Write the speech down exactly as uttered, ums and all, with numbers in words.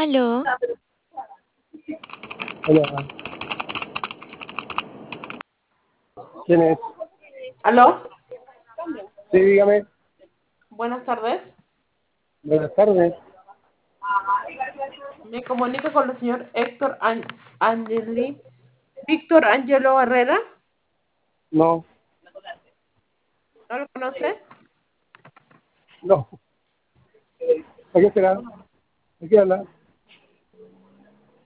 Aló, Hola, ¿quién es? ¿Aló? Sí, dígame. Buenas tardes. Buenas tardes. Me comunico con el señor Héctor An- Angeli, Víctor Angelo Herrera. No, ¿No lo conoce? no. ¿A qué será? ¿A qué habla?